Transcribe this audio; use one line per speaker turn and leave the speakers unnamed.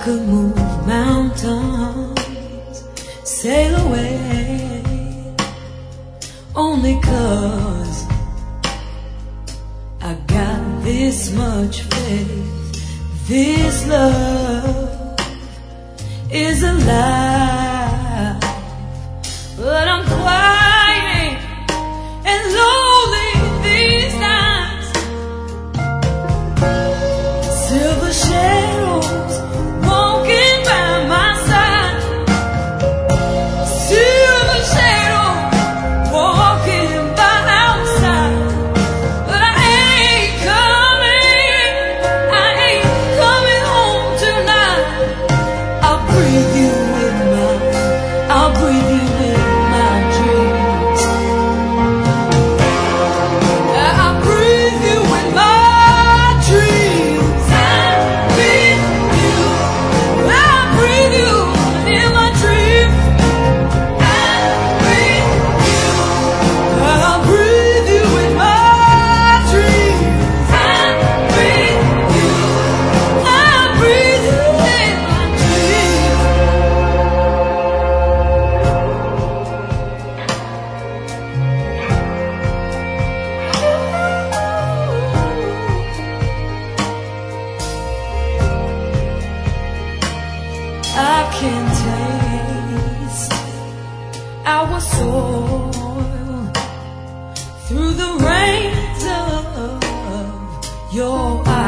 could move mountains, sail away, only 'cause I got this much faith. This love is alive, but I'm quiet and lonely these nights. Silver shadows walking by my side, silver shadows walking by outside. But I ain't coming home tonight. I'll breathe you in my dreams. I'll breathe you in my dreams. I'll breathe you in my dreams. I'll breathe you in my dreams. I'll breathe you in my dreams. I can taste our soul through the rays of your eyes.